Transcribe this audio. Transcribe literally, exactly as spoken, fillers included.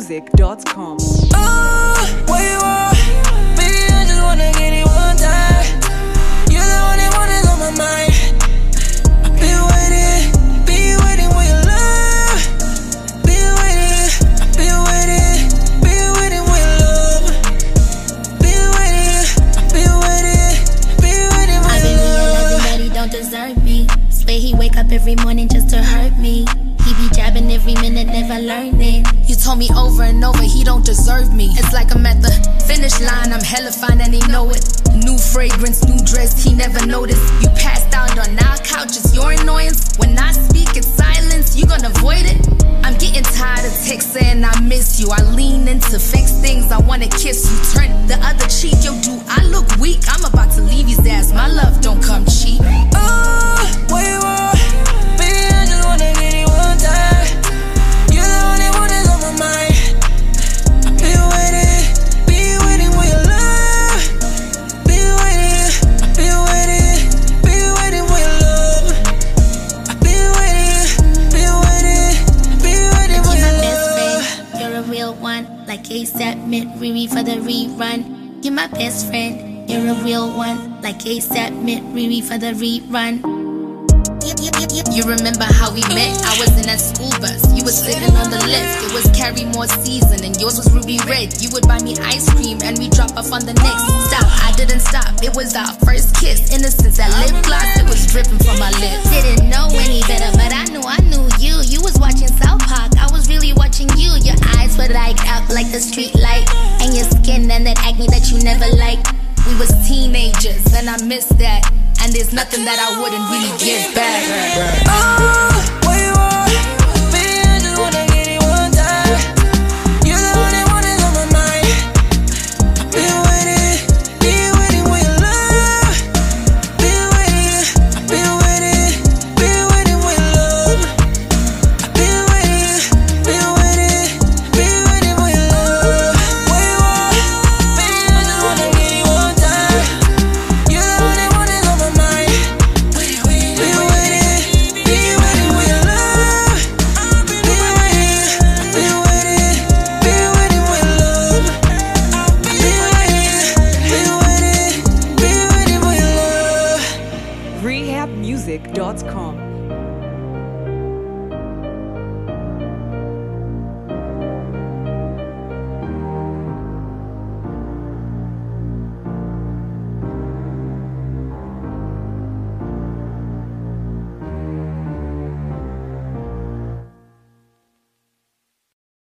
music dot com. Oh, where you are? Baby, I just wanna get it one time. You're the only one that's on my mind. I've been waiting, been waiting for your love. Been waiting, I've been waiting, been waiting for your love. Been waiting, I've been waiting, been waiting for your love. I've been realizing that he don't deserve me. Swear he wake up every morning just to hurt me. He be jabbing every minute, never learning. You told me over and over he don't deserve me. It's like I'm at the finish line, I'm hella fine and he know it. New fragrance, new dress, he never noticed. You passed out on our couch, it's your annoyance. When I speak, it's silence, you gonna avoid it. I'm getting tired of text saying I miss you. I lean into fix things, I wanna kiss you. Turn the other cheek, yo, do I look weak? I'm about to leave his ass, my love don't come cheap. Oh, where you are? Baby, I just wanna get it one time. You're the only one that's on my mind. I've been waiting, been waiting for your love. Been waiting, I've been waiting, been waiting for your love. I've been waiting, been waiting, been waiting for your You're my best love. friend, you're a real one. Like ASAP, Mint, Riri for the rerun. You're my best friend, you're a real one. Like ASAP, Mint, Riri for the rerun. You remember how we met? I was in that school bus. You were sitting on the left. It was Carrie Moore season and yours was ruby red. You would buy me ice cream and we drop off on the next stop. I didn't stop. It was our first kiss. Innocence, that lip gloss, it was dripping from my lips. Didn't know any better, but I knew I knew you. You was watching South Park, I was really watching you. Your eyes were like out like the street light, and your skin and that acne that you never liked. We was teenagers and I miss that. And there's nothing that I wouldn't really give back. Oh, where you are? Baby, I just wanna get it one time. You're the only one that's on my mind. I've been waiting, been waiting for your love. Been waiting, I've been waiting, been waiting for your love. I've been waiting, been waiting, been waiting for your love. Where you are? Baby, I just wanna get it one time. You're the only one that's on my mind. Been waiting, been waiting for your love. Been waiting, been waiting, been waiting for your love. Been waiting, been waiting, been waiting for your love. rehab music dot com.